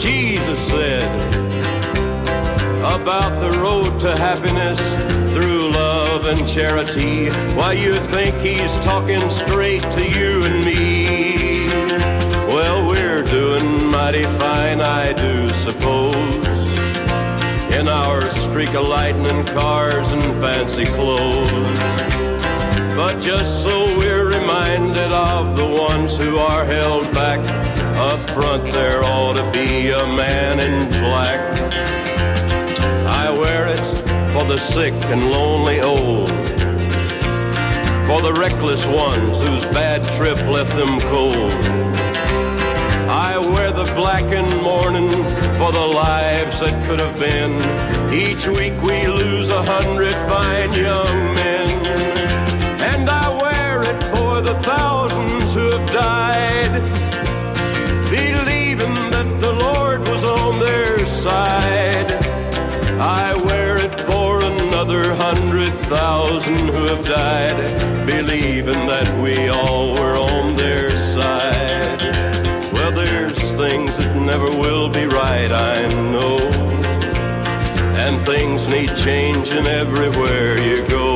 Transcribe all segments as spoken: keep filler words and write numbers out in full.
Jesus said about the road to happiness through love and charity. Why, you think he's talking straight to you and me? Well, we're doing mighty fine, I do suppose, in our streak of lightning cars and fancy clothes. But just so we're reminded of the ones who are held back, up front there ought to be a man in black. I wear it for the sick and lonely old, for the reckless ones whose bad trip left them cold. I wear the black in mourning for the lives that could have been. Each week we lose a hundred fine young men. And I wear it for the thousands who have died, believing that the Lord was on their side. I wear it for another hundred thousand who have died, believing that we all were on their side. Well, there's things that never will be right, I know, and things need changing everywhere you go.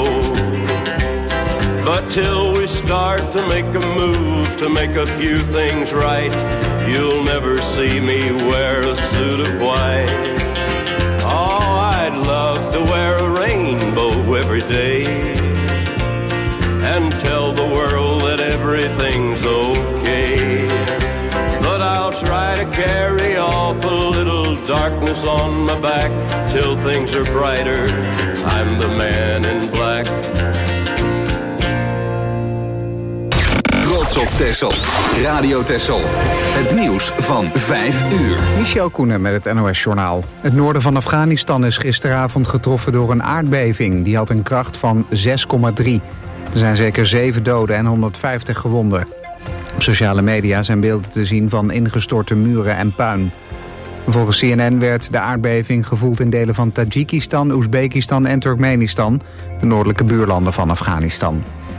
But till we start to make a move to make a few things right, you'll never see me wear a suit of white. Oh, I'd love to wear a rainbow every day and tell the world that everything's okay. But I'll try to carry off a little darkness on my back till things are brighter. I'm the man in black. Trots op Texel. Radio Texel. Het nieuws van vijf uur. Michel Koenen met het N O S-journaal. Het noorden van Afghanistan is gisteravond getroffen door een aardbeving. Die had een kracht van zes komma drie. Er zijn zeker zeven doden en honderdvijftig gewonden. Op sociale media zijn beelden te zien van ingestorte muren en puin. Volgens C N N werd de aardbeving gevoeld in delen van Tajikistan, Oezbekistan en Turkmenistan, de noordelijke buurlanden van Afghanistan.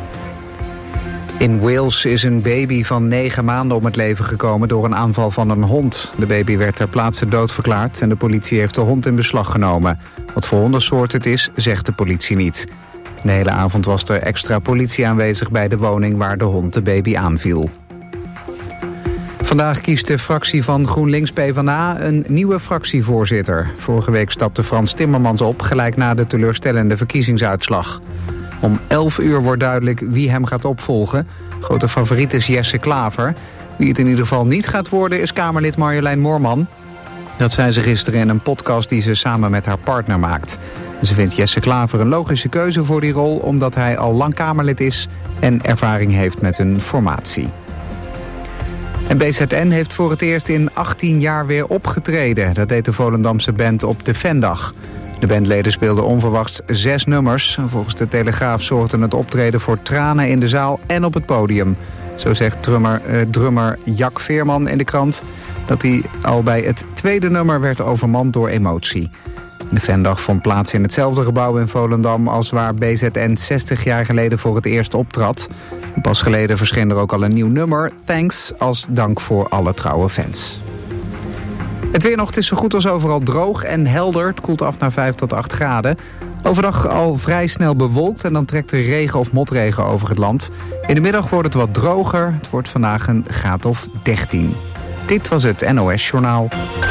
In Wales is een baby van negen maanden om het leven gekomen door een aanval van een hond. De baby werd ter plaatse doodverklaard en de politie heeft de hond in beslag genomen. Wat voor hondensoort het is, zegt de politie niet. De hele avond was er extra politie aanwezig bij de woning waar de hond de baby aanviel. Vandaag kiest de fractie van GroenLinks PvdA een nieuwe fractievoorzitter. Vorige week stapte Frans Timmermans op, gelijk na de teleurstellende verkiezingsuitslag. Om elf uur wordt duidelijk wie hem gaat opvolgen. Grote favoriet is Jesse Klaver. Wie het in ieder geval niet gaat worden is Kamerlid Marjolein Moorman. Dat zei ze gisteren in een podcast die ze samen met haar partner maakt. Ze vindt Jesse Klaver een logische keuze voor die rol, omdat hij al lang Kamerlid is en ervaring heeft met een formatie. En B Z N heeft voor het eerst in achttien jaar weer opgetreden. Dat deed de Volendamse band op de Vendag. De bandleden speelden onverwachts zes nummers. Volgens de Telegraaf zorgde het optreden voor tranen in de zaal en op het podium. Zo zegt drummer, eh, drummer Jack Veerman in de krant dat hij al bij het tweede nummer werd overmand door emotie. De Vendag vond plaats in hetzelfde gebouw in Volendam als waar B Z N zestig jaar geleden voor het eerst optrad. Pas geleden verscheen er ook al een nieuw nummer, Thanks, als dank voor alle trouwe fans. Het weer nog, het is zo goed als overal droog en helder. Het koelt af naar vijf tot acht graden. Overdag al vrij snel bewolkt en dan trekt er regen of motregen over het land. In de middag wordt het wat droger. Het wordt vandaag een graad of dertien. Dit was het N O S-journaal.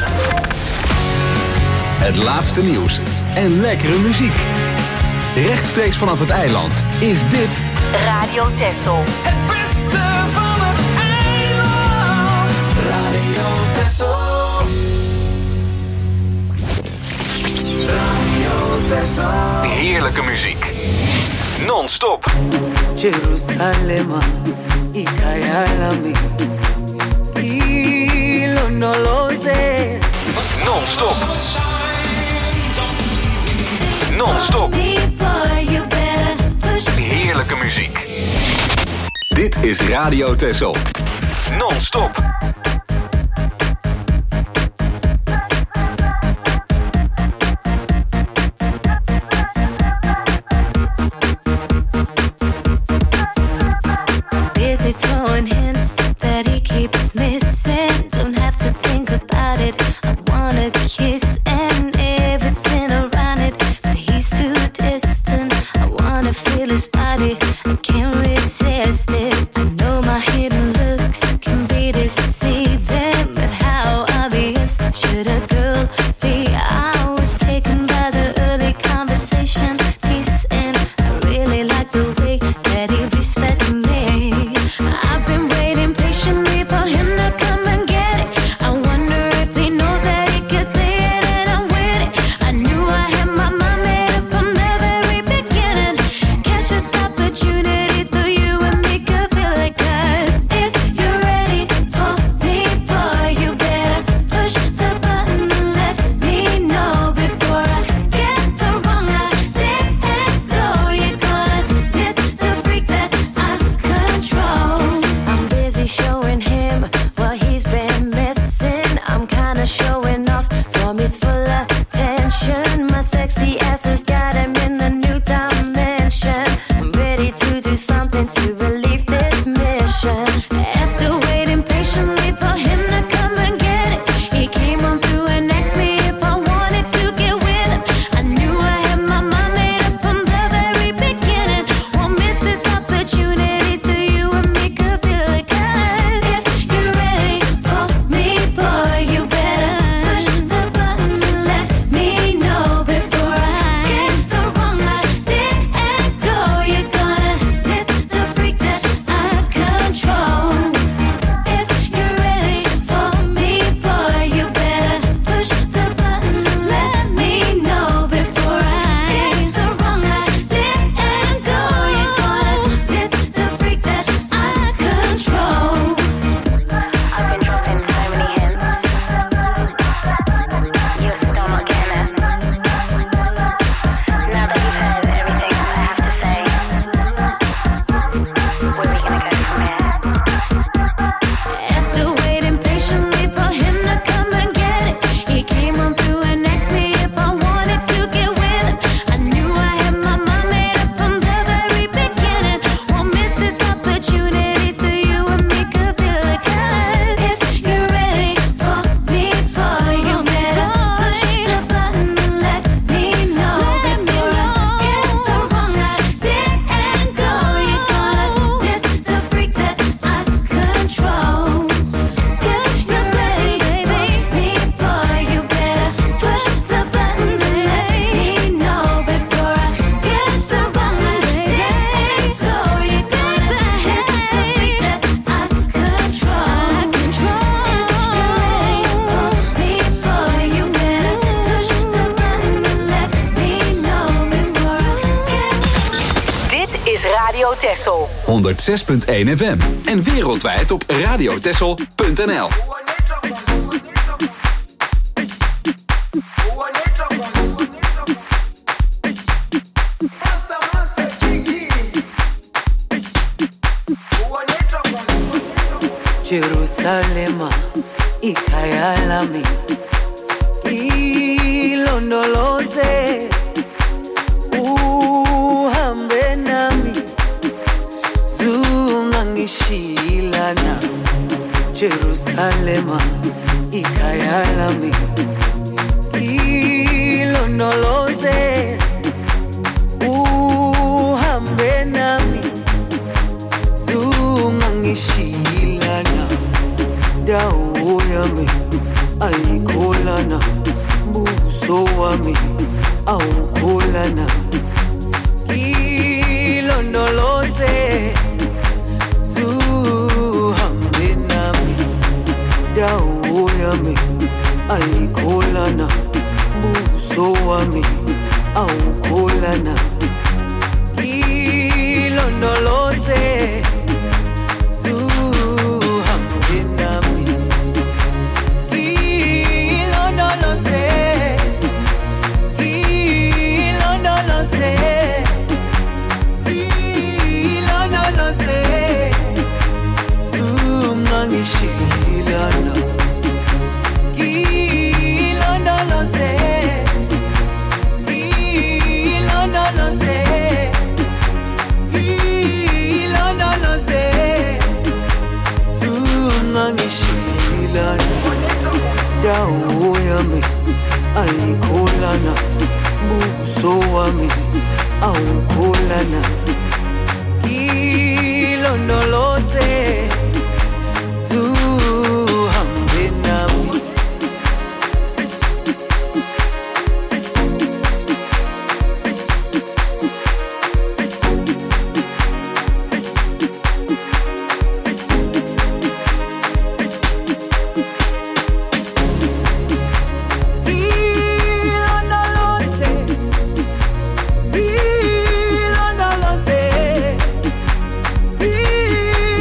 Het laatste nieuws en lekkere muziek. Rechtstreeks vanaf het eiland is dit Radio Texel. Het beste van het eiland. Radio Texel. Radio Texel. Heerlijke muziek. Non-stop. Jerusalema, ikayalami. Ilonoloze. Non-stop. Non-stop. Heerlijke muziek. Dit is Radio Texel. Non-stop. Busy throwing hints that he keeps missing. Don't have to think about it. I'm Texel. honderdzes punt één F M. En wereldwijd op radiotexel punt n l. Jerusalema, ikhaya lami, ilondoloze, uhambe nami, zungangishilana. Jerusalema, ikhaya lami, ilondoloze, uhambe nami, zungangishilana. Dawo yami ayikholana, buso wami awukholana. Ilondoloze, zuhambe nami. Dawo yami ayikholana, buso wami awukholana. Ilondoloze, Shilana, ilondoloze, ilondoloze, ilondoloze, zungangishilana. Dawo yami ayikholana, buso wami awukholana. Ilondoloze, zuhambe nami. Ilondoloze, ilondoloze,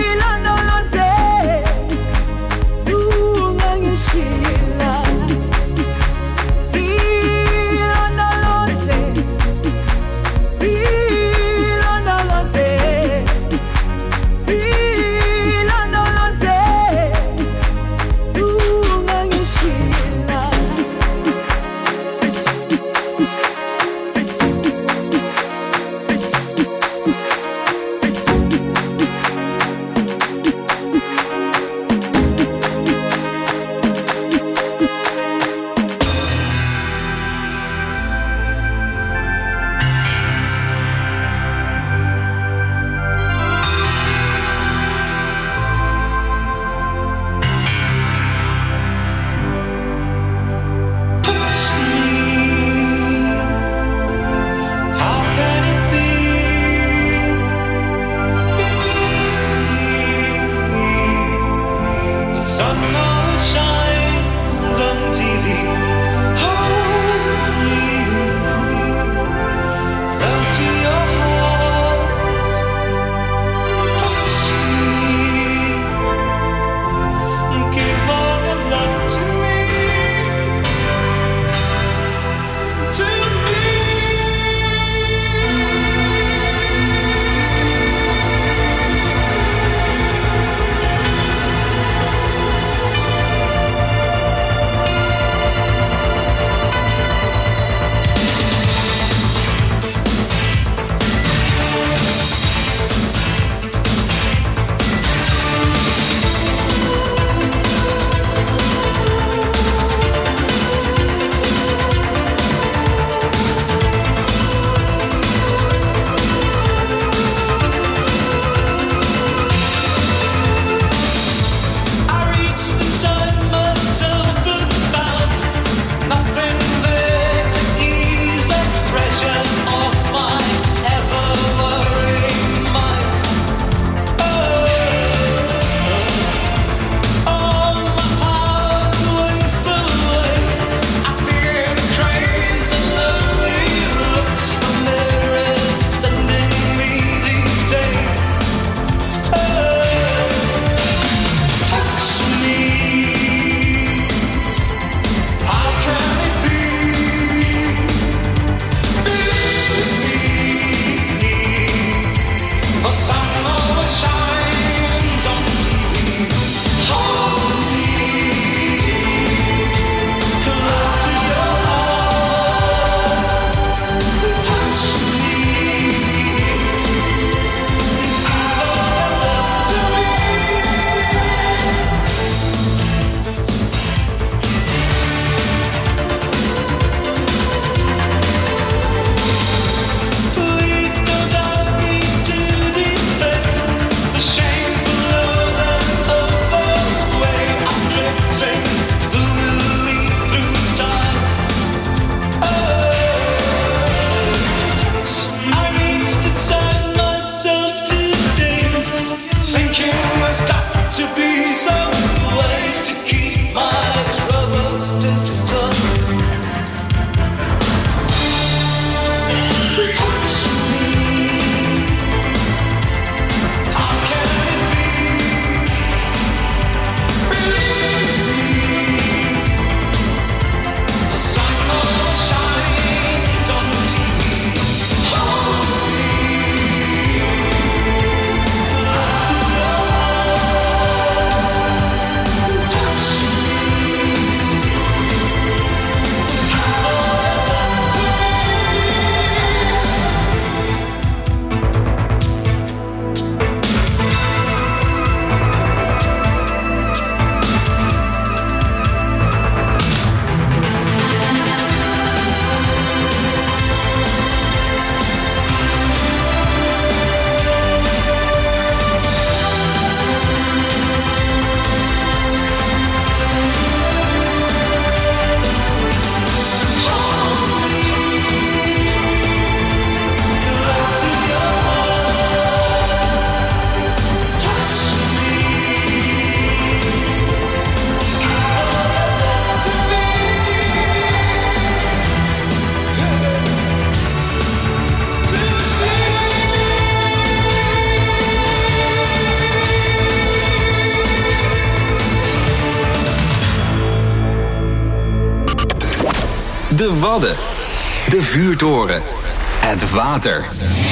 De Wadden. De vuurtoren. Het water.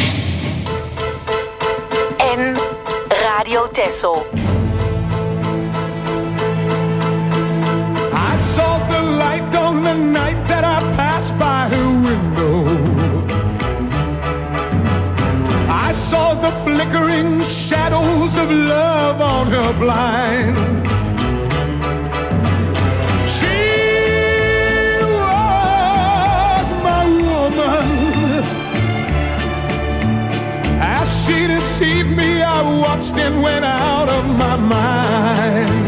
En Radio Texel. I saw the light on the night that I passed by her window. I saw the flickering shadows of love on her blind. She was my woman. As she deceived me, I watched and went out of my mind.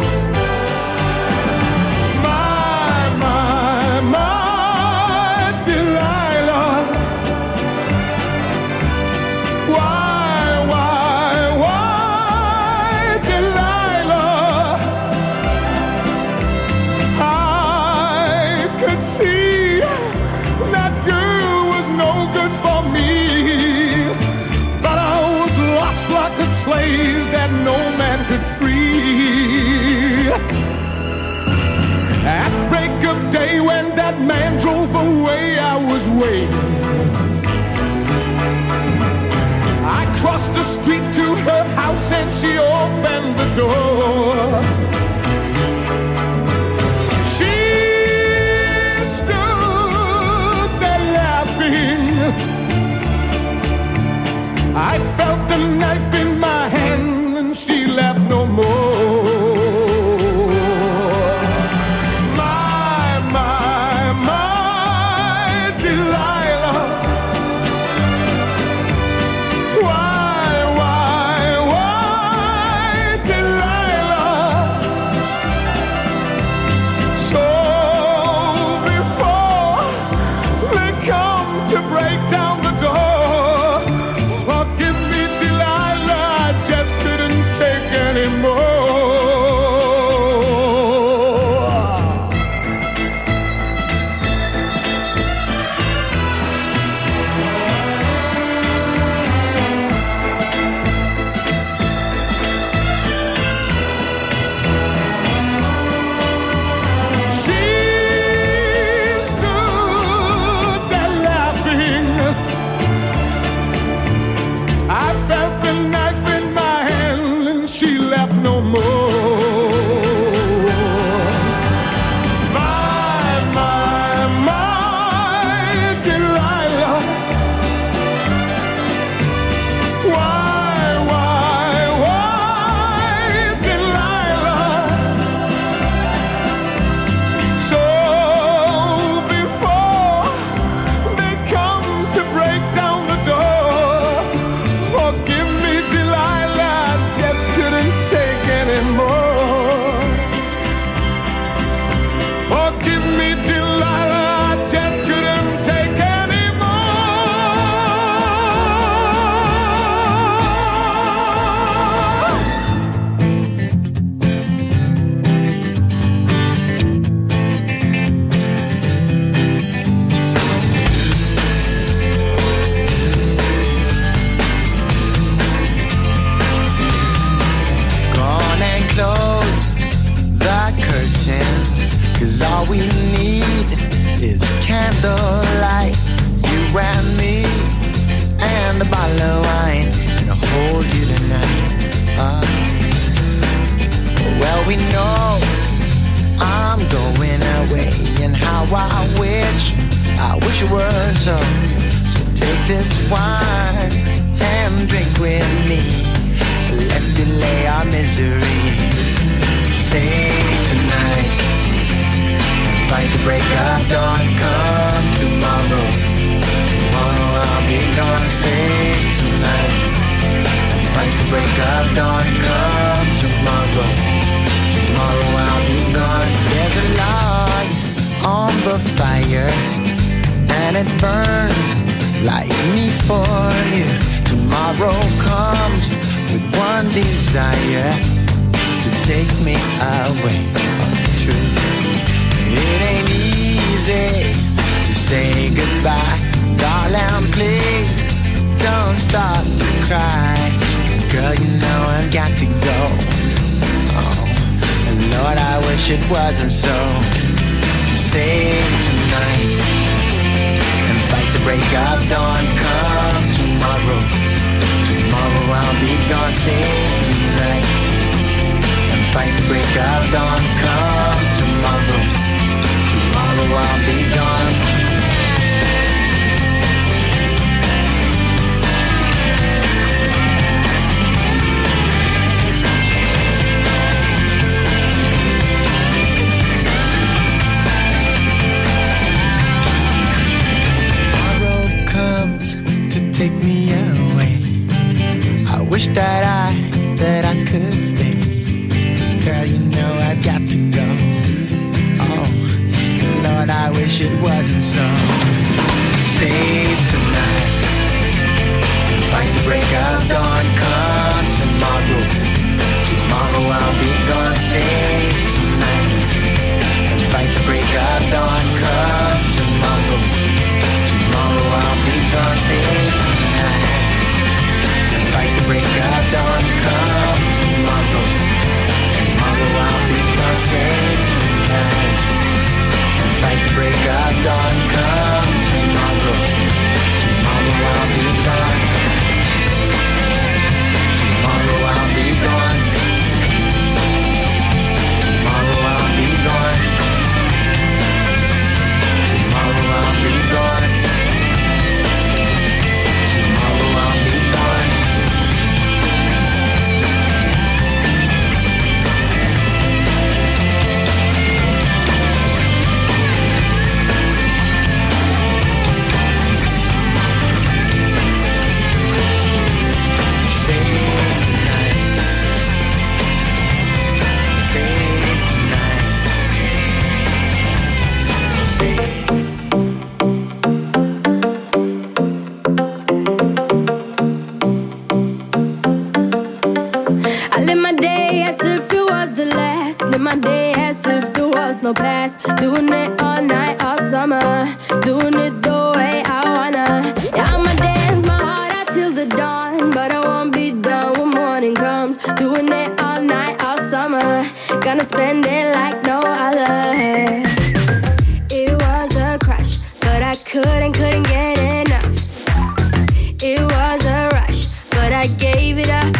See, that girl was no good for me, but I was lost like a slave that no man could free. At break of day when that man drove away, I was waiting. I crossed the street to her house and she opened the door. I felt the knife in my hand and she left no more. My, my, my Delilah. Why, why, why Delilah? So before they come to break down the door, It wasn't so. Save tonight. tonight and fight the break of dawn. Come tomorrow, tomorrow I'll be gone. Sing tonight and fight the break of dawn. Come tomorrow, tomorrow I'll be gone. Take me away. I wish that I, that I could stay. Girl, you know I've got to go. Oh, Lord, I wish it wasn't so. Save tonight, fight the break of dawn. Come tomorrow, tomorrow I'll be gone. Save tonight, fight the break of dawn. Come tomorrow, tomorrow I'll be gone. Save fight the break of dawn. Come tomorrow, tomorrow I'll be gone. Save tonight and fight the break of dawn. Come tomorrow, tomorrow I'll be gone. Tomorrow I'll be gone. Tomorrow I'll be gone. Tomorrow I'll be gone. Tomorrow I'll be gone. No past, doing it all night, all summer, doing it the way I wanna. Yeah, I'ma dance my heart out till the dawn, but I won't be done when morning comes. Doing it all night, all summer, gonna spend it like no other. It was a crush, but I couldn't, couldn't get enough. It was a rush, but I gave it up.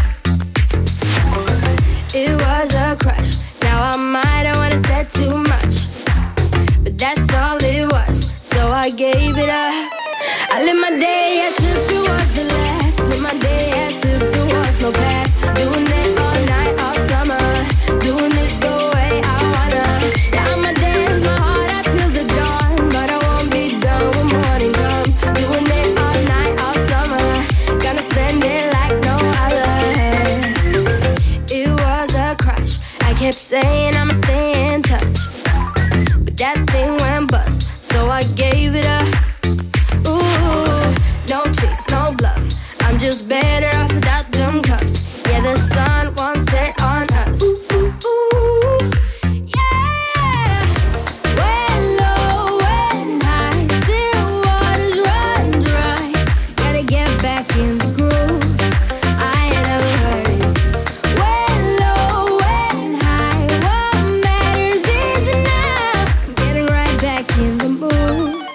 It was a crush, now I might have wanna said too much, but that's all it was, so I gave it up. I live my day as if it was the last, live my day as if there was no past. Doing it all night, all summer, doing it the way I wanna. Yeah, I'ma dance my heart out till the dawn, but I won't be done when morning comes. Doing it all night, all summer, gonna spend it like no other. It was a crush, I kept saying I'ma stay in touch, but that thing went bust, so I gave it up. Ooh, no tricks, no bluff, I'm just better off without them cuffs. Yeah, the sun won't set on us. Ooh, ooh, ooh, yeah. When low, when high, still waters run dry. Gotta get back in the groove, I ain't never heard it. When low, when high, what matters is enough. Getting right back in the mood.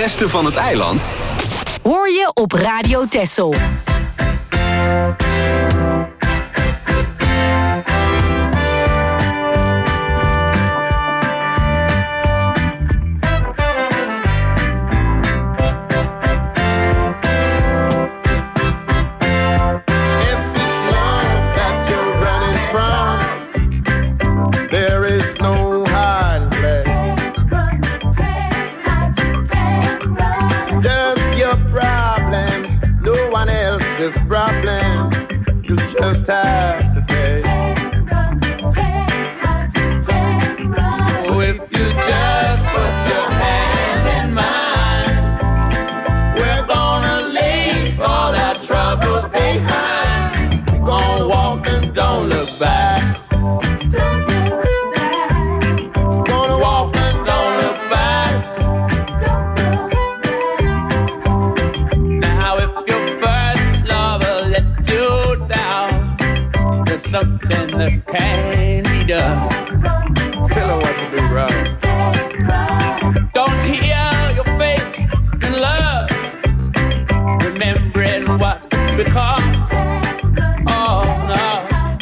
beste van het eiland hoor je op Radio Texel. Problems you just have to face. Oh, if you just put your hand in mine, we're gonna leave all our troubles behind. We're gonna walk and don't look back. Gonna walk and don't look back. Now if you're something that can be done. Tell her what to do, right? Don't heal your faith in love, remembering what we call. Oh no.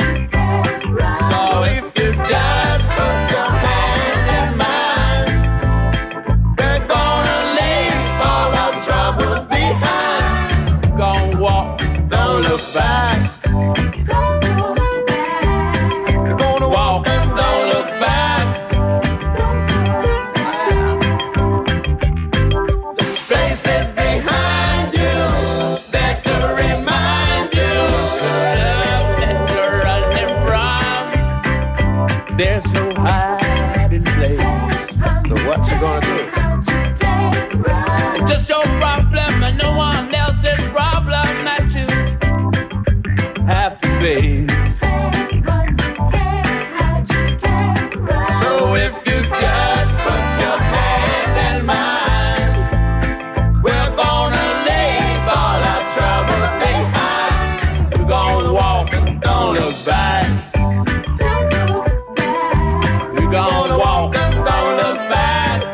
So if you just put your hand in mine, we're gonna leave all our troubles behind. Gonna walk, don't look back. There's no hiding place. So what you gonna do? It's just your problem and no one else's problem that you have to face. So if you just put your hand in mine, we're gonna leave all our troubles behind. We're gonna walk and don't look back. Gonna walk and don't look back.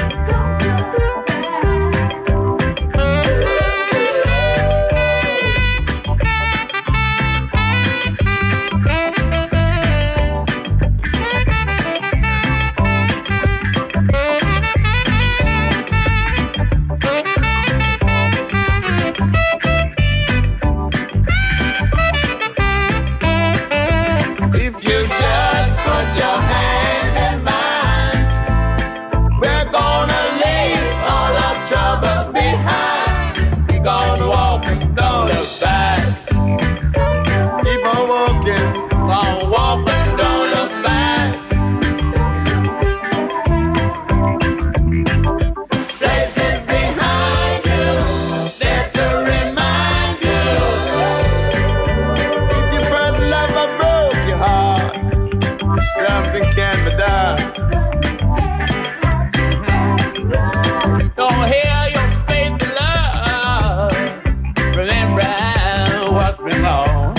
If you just put your hand in mine, we're gonna leave all our troubles behind. We're gonna walk and don't look back. Keep on walking, gonna walk and don't look back. Places behind you, there to remind you. If your first lover broke your heart, something can be done. Don't hear your faith in love. Remember what's been lost.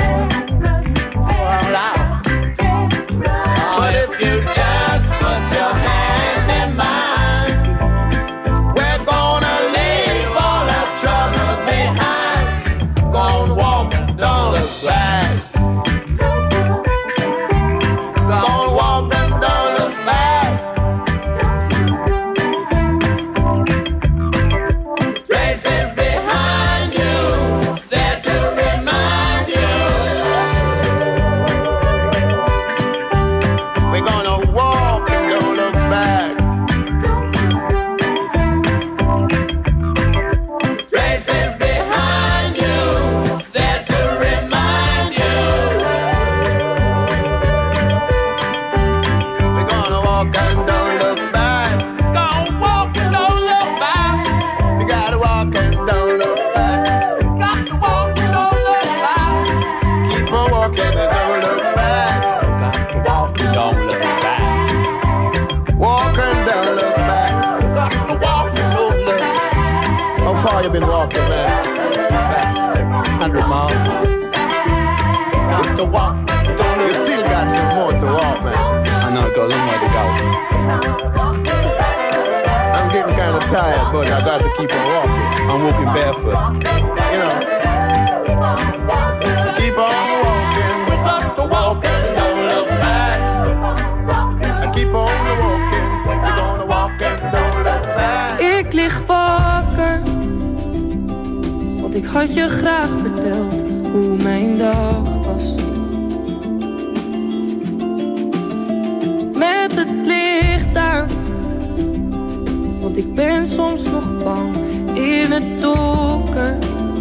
But if you just put your hand in mine, we're gonna leave all our troubles behind. Gonna walk and don't look back. Gonna walk and don't look back. Places behind you, there to remind you. We're gonna walk and don't look back. Places behind you, there to remind you. We're gonna walk and don't look back. Gonna walk and don't look back. We gotta walk and don't look back. Got to walk and don't look back. Keep on walking and don't look back. Got to walk and don't look back. Walk and don't look back. Got to walk and don't look back. How far you been walking, man? one hundred miles. Just to walk. You still got some more to walk, man. I know, got a long way to go. I'm getting kind of tired, but I got to keep on walking. I'm walking barefoot. You know. Keep on walking. We got to walk and don't look back. And keep on walking. We're gonna walk and don't look back. Ik lig wakker, want ik had je graag verteld hoe mijn dag was. Met het licht aan, want ik ben soms nog bang in het donker.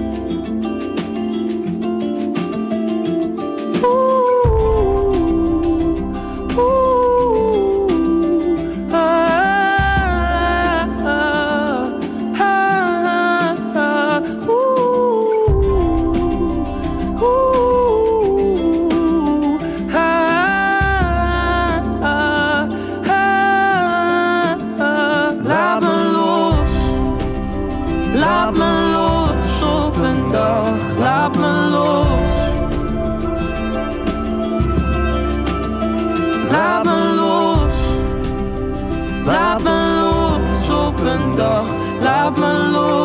Laat me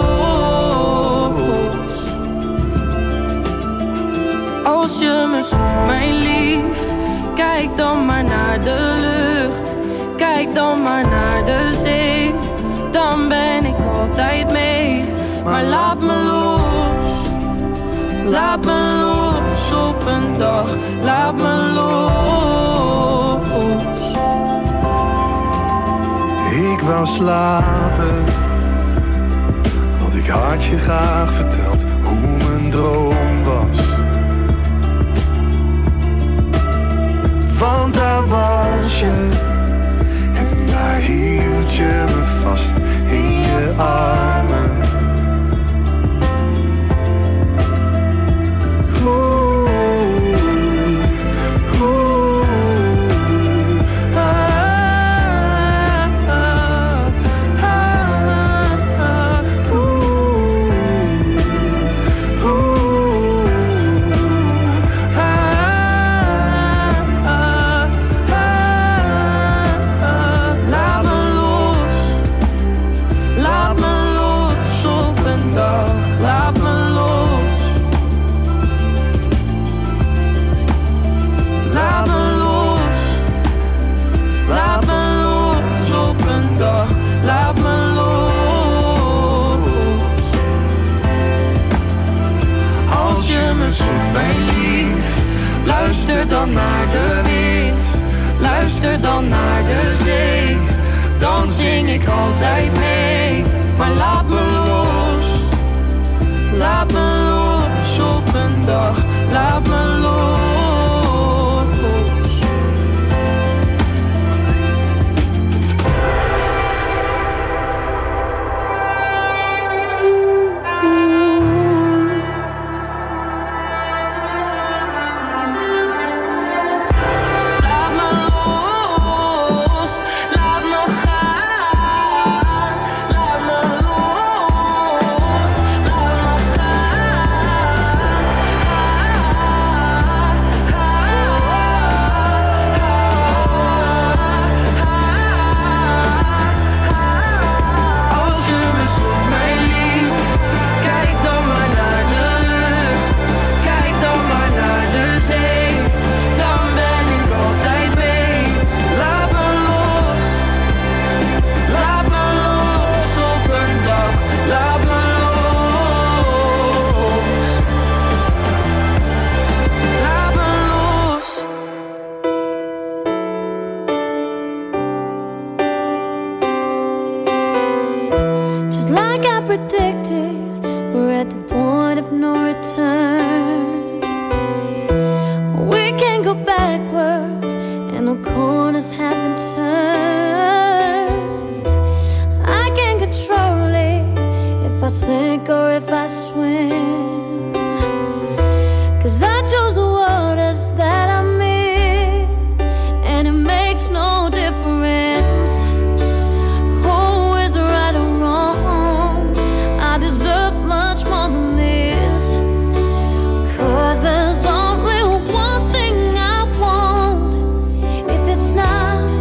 los. Als je me zoekt, mijn lief, kijk dan maar naar de lucht. Kijk dan maar naar de zee. Dan ben ik altijd mee. Maar laat me los. Laat me los op een dag. Laat me los. Ik wou slapen, want ik had je graag verteld hoe mijn droom was. Want daar was je, en daar hield je me vast in je armen. Oeh. Luister dan naar de wind, luister dan naar de zee. Dan zing ik altijd mee, maar laat me los. Laat me los op een dag, laat me los. There's only one thing I want. If it's not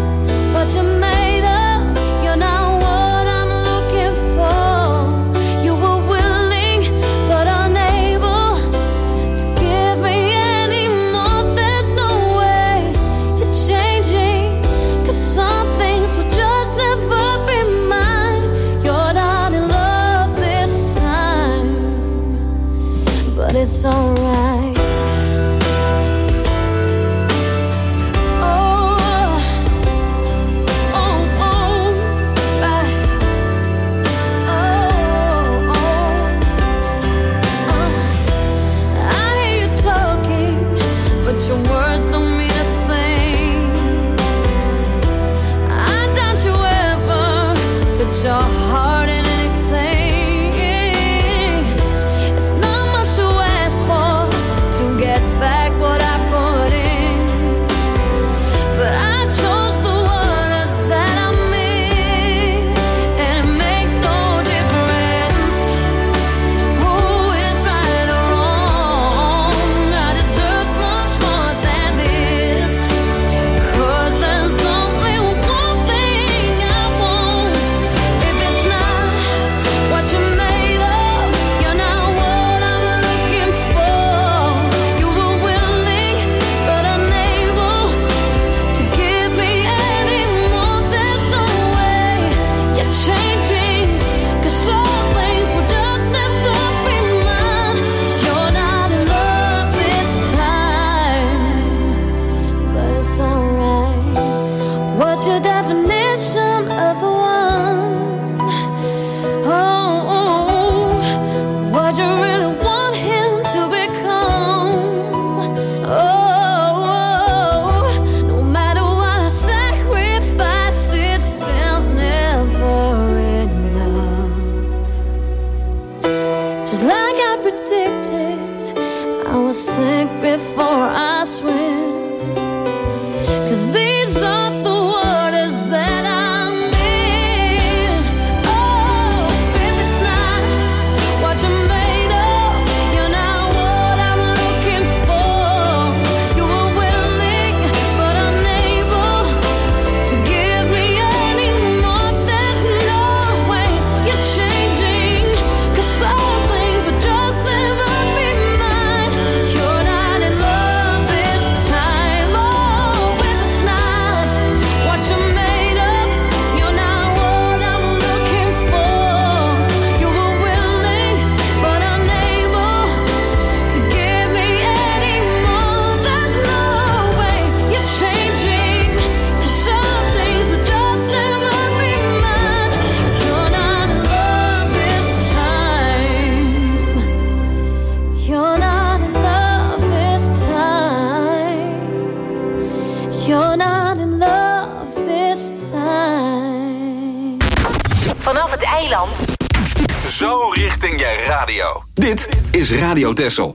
before I swim. 'Cause these are the waters that I'm in. Oh, if it's not what you're made of, you're not what I'm looking for. You were willing but unable to give me any more. There's no way you're changing, 'cause some things would just never be mine. You're not in love this time. Oh, if it's not what you're made of, you're not what I'm looking for. You were willing but unable to give me any more. There's no way you're changing, 'cause some things would just never be mine. You're not in love this time. You're not in love this time. You're not in love this time. Vanaf het eiland. Zo richting je radio. Dit is Radio Texel.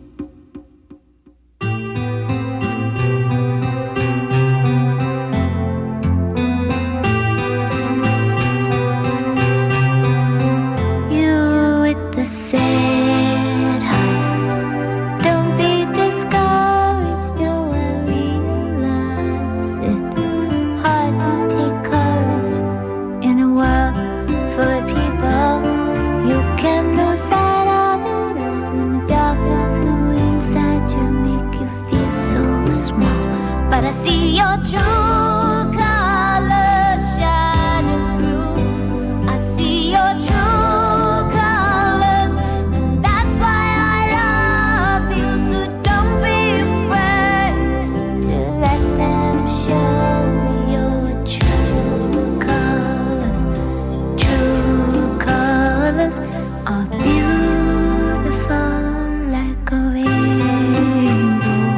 You with the sad heart. Don't be discouraged, do I realize it's hard to take courage in a world full of people. You can lose sight of it all in the darkness. Who inside you make you feel so small. But I see your true colors shining through. I see your true colors, and that's why I love you. So don't be afraid to let them show your true colors. True colors are beautiful like a rainbow.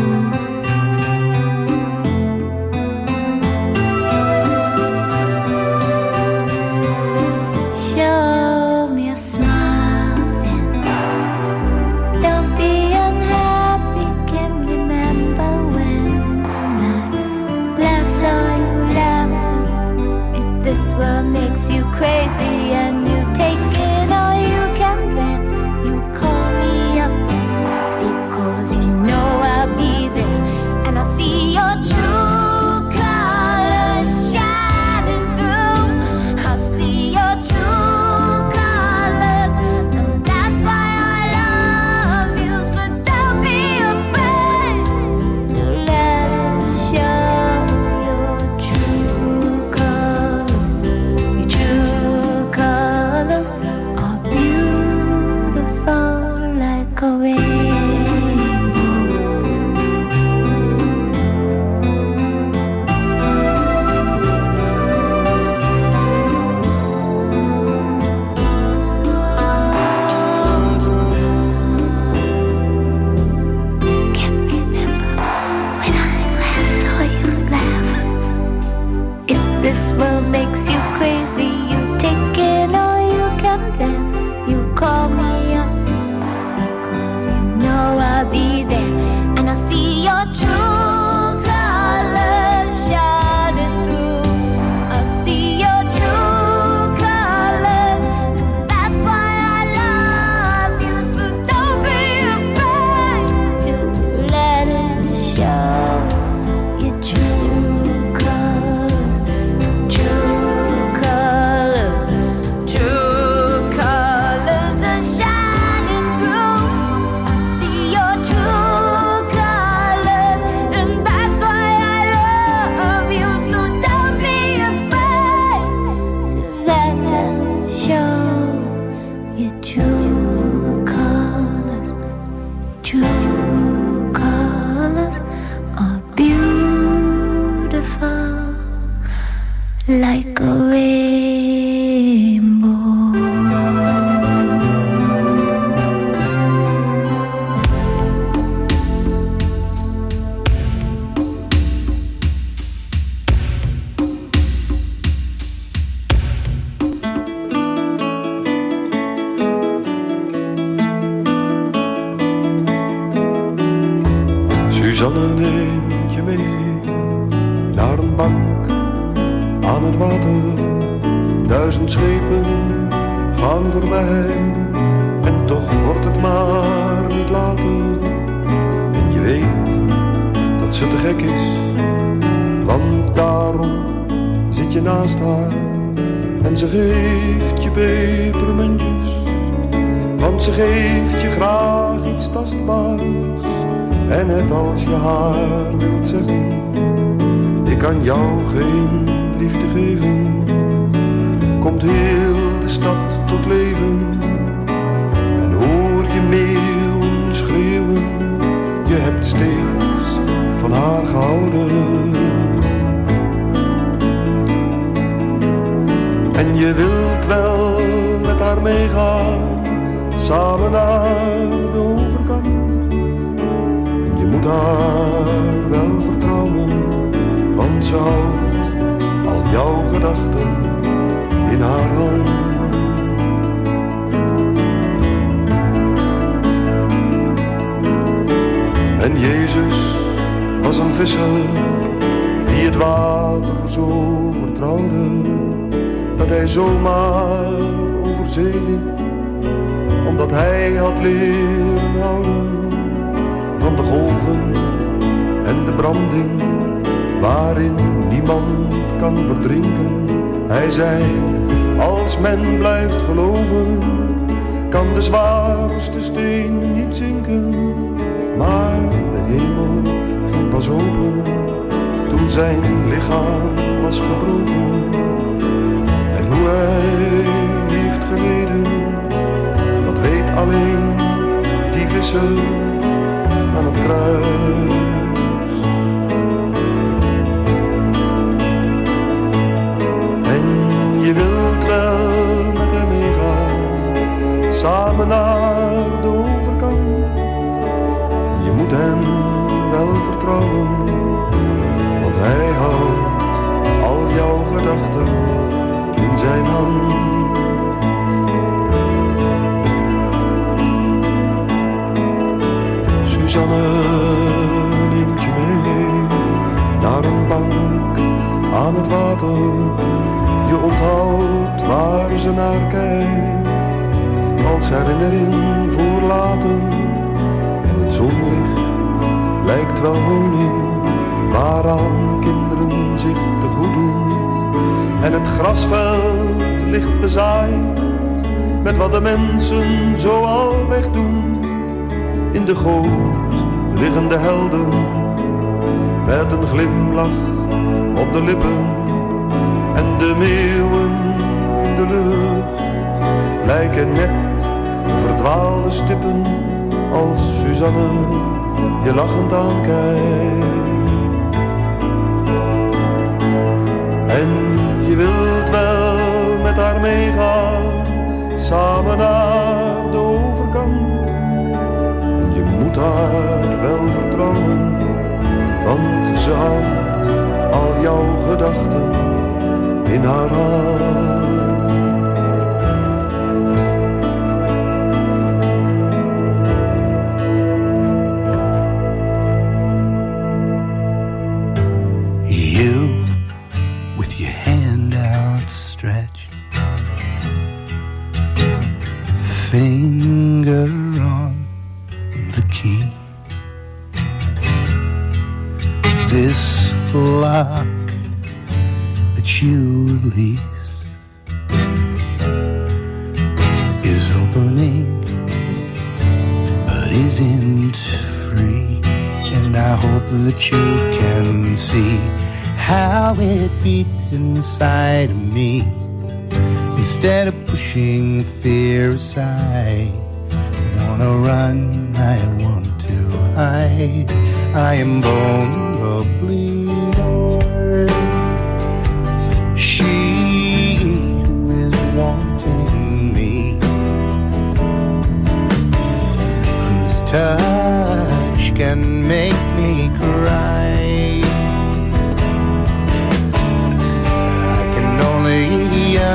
Show me a smile then. Don't be unhappy, can remember when I last saw you laughing. If this world makes you crazy and you take it all you can bear, you call me up because you know I'll be there. And I see your true colors shining through. I see your true colors, and that's why I love you. So don't be afraid to let it show your true colors. Your true colors are beautiful like a rainbow. Can't remember when I last saw you laugh. If this world makes you crazy, you take it all you can bear. You call me up because you know I'll be there. And I see your true colors shining through. I see your true colors, and that's why I love you. So don't be afraid to let it show your true colors. True colors, true colors are shining through. I see your true colors, and Suzanne neemt je mee naar een bank aan het water. Duizend schepen gaan voorbij en toch wordt het maar niet later. En je weet dat ze te gek is, want daarom zit je naast haar. En ze geeft je pepermuntjes, want ze geeft je graag iets tastbaars. En net als je haar wilt zeggen, ik kan jou geen liefde geven, komt heel de stad tot leven. En hoor je meeuwen schreeuwen, je hebt steeds van haar gehouden. En je wilt wel met haar meegaan, samen naar de overkant. En je moet haar wel vertrouwen, want ze houdt al jouw gedachten in haar hand. En Jezus was een visser die het water zo vertrouwde, dat hij zomaar over zee liep, omdat hij had leren houden van de golven en de branding, waarin niemand kan verdrinken. Hij zei, als men blijft geloven, kan de zwaarste steen niet zinken. Maar de hemel ging pas open toen zijn lichaam was gebroken. En hoe hij heeft geleden, dat weet alleen die visser aan het kruis. En je wilt wel met hem meegaan, samen naar de overkant. Je moet hem wel vertrouwen, want hij houdt al jouw gedachten in zijn hand. Suzanne neemt je mee naar een bank aan het water. Je onthoudt waar ze naar kijkt, als herinnering voor later. En het zonlicht lijkt wel honing, waaraan kinderen zich te goed doen. En het grasveld ligt bezaaid met wat de mensen zo al wegdoen. In de goot liggen de helden met een glimlach op de lippen. En de meeuwen in de lucht lijken net verdwaalde stippen, als Suzanne je lachend aankijkt. En je wilt wel met haar meegaan, samen naar de overkant. En je moet haar wel vertrouwen, want ze houdt al jouw gedachten in haar hand. You with your hand outstretched, finger on the key. This lock that you release is opening, but isn't free. And I hope that you can see how it beats inside of me. Instead of pushing fear aside, I wanna run, I want to hide. I am vulnerably yours. She who is wanting me, whose touch can make me cry. I can only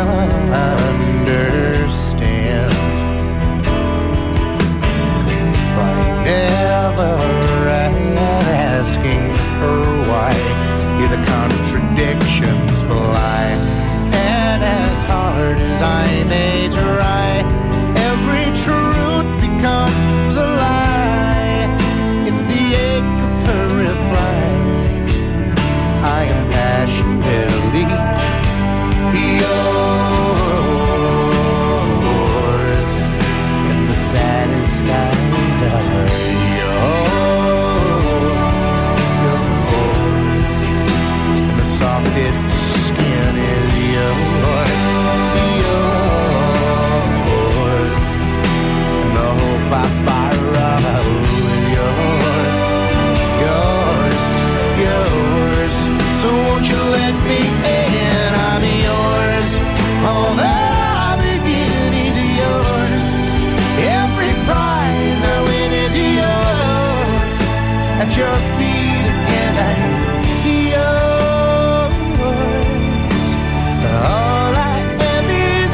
understand, but I never had your feet again. I'm yours. All I am is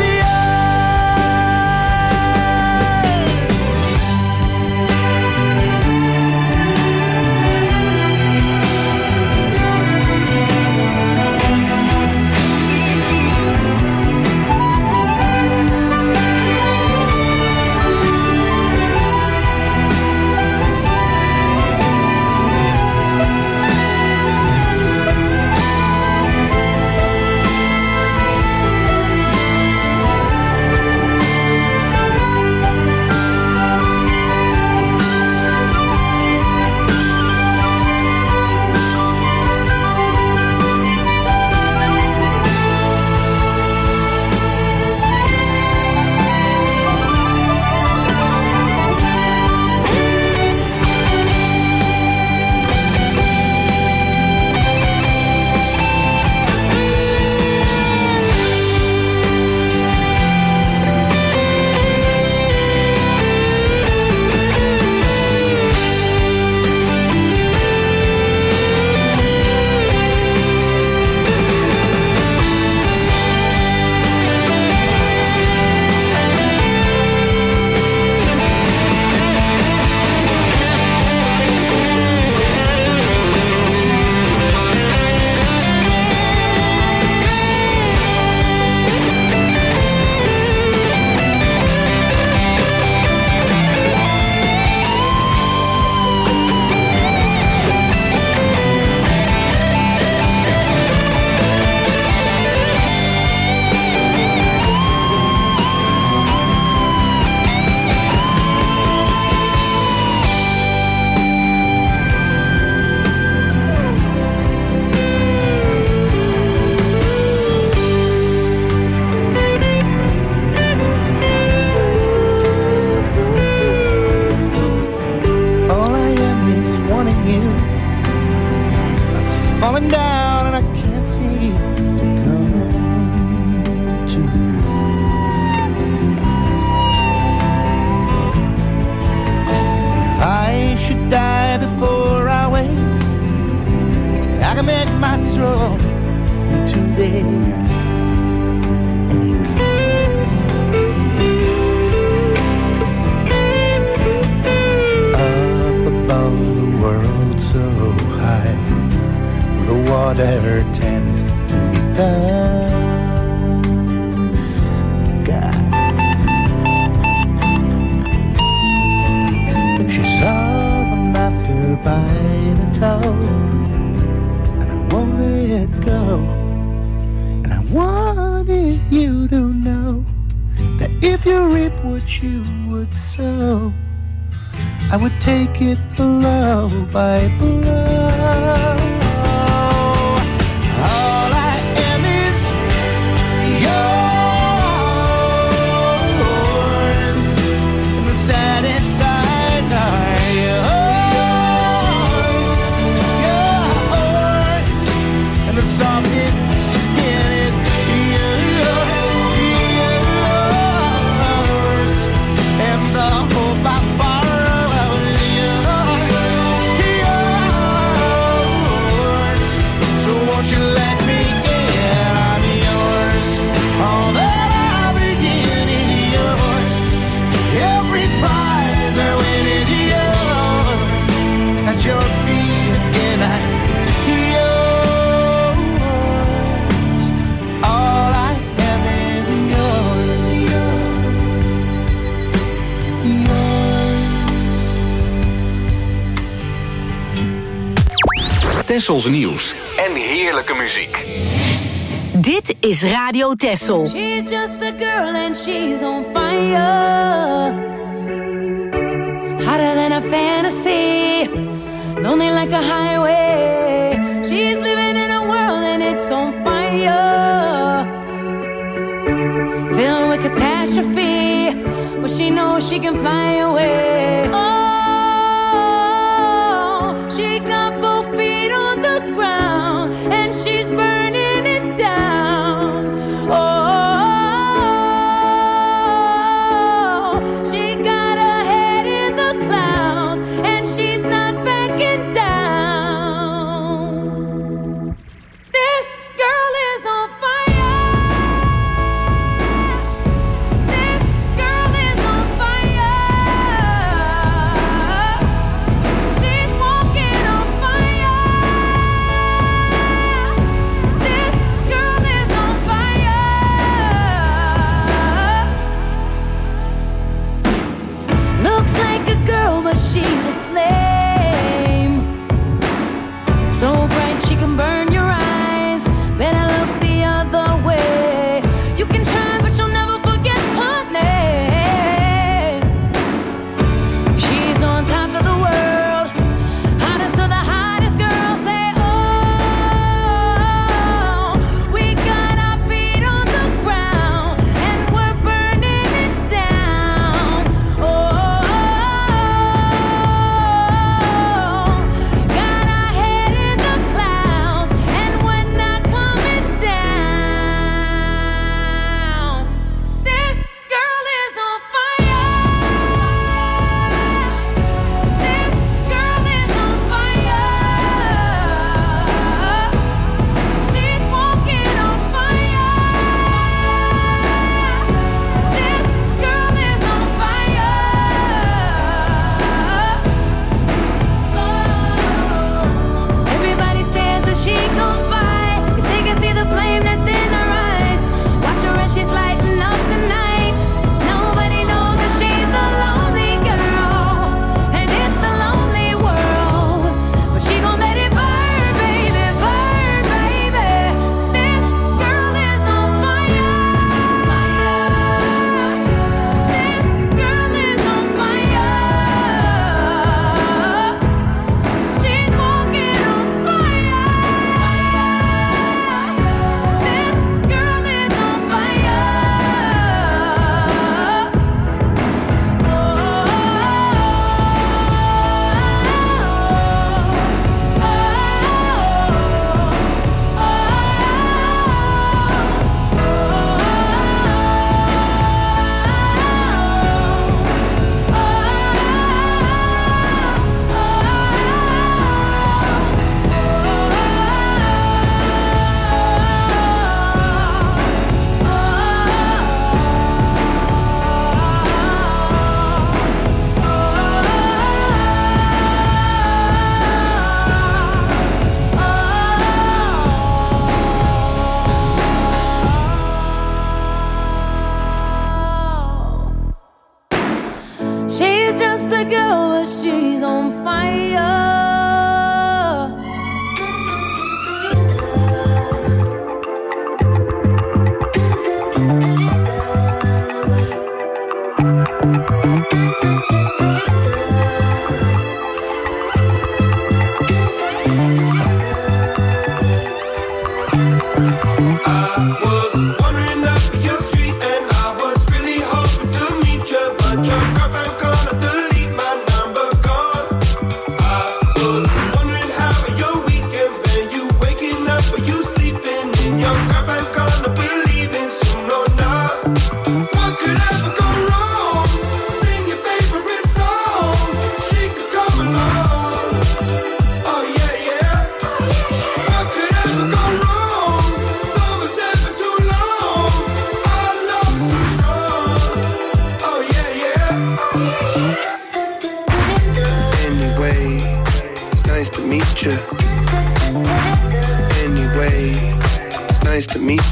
falling down and I can't see to come to. If I should die before I wake, I can make my soul into this. So high, with a water tent to meet the sky. She saw the laughter by the toe, and I won't let go. And I wanted you to know that if you reap what you would sow, I would take it blow by blow. All I am is yours, and the saddest sides are yours, yours, and the softest skin is yours, yours, and the hope I borrow. Won't you let me in? I'm yours. All that I begin is yours. Every prize I win is yours. At your feet again, I'm yours. All I am is yours. Yours. Tessels nieuws en heerlijke muziek. Dit is Radio Tessel. She's just a girl and she's on fire. Hotter than a fantasy. Lonely like a highway. She's living in a world and it's on fire. Filled with catastrophe. But she knows she can fly away. Oh, she got both feet on the ground and she's burning it down. Oh, she got her head in the clouds and she's not backing down.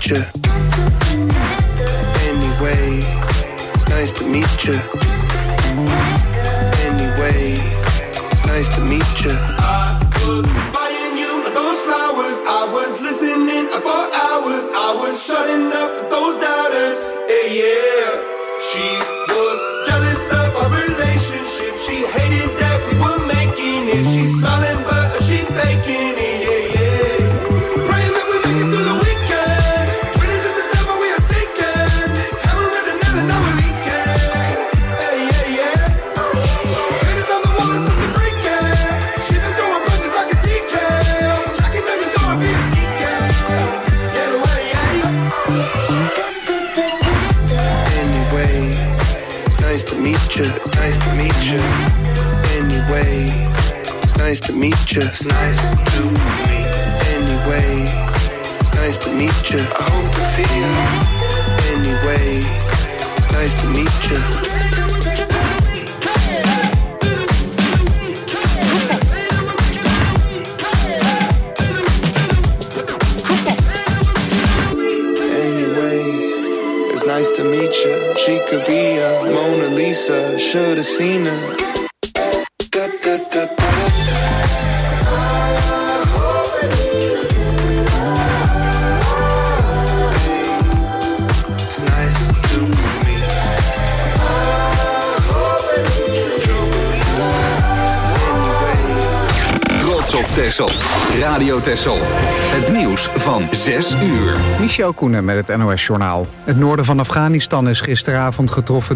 you. Anyway, it's nice to meet you. Anyway, it's nice to meet you. I was buying you those flowers. I was listening for hours. I was shutting up those doubters. Yeah, yeah. She was jealous of our relationship. She hated that we were making it. She's smiling, but she faking it. Yeah, yeah. Praying that we make it through the weekend. Winners in December, we are sinking. Haven't read another, now we're leaking. Hey, yeah, yeah. Painted on the wall is something freaking. She been throwing punches like a T K. I can never go and be a sneaky. Get away, yeah. Anyway, it's nice to meet you. Nice to meet you. Anyway, it's nice to meet you. It's nice to meet. Anyway, it's nice to meet you. I hope to see you. Anyway, it's nice to meet you. It's nice to meet you. She could be a Mona Lisa. Should've seen her. Da, da, da, da, da. It's nice to meet you. Trots op Texel. Radio Texel. Het nieuws van zes uur. Michel Koenen met het N O S-journaal. Het noorden van Afghanistan is gisteravond getroffen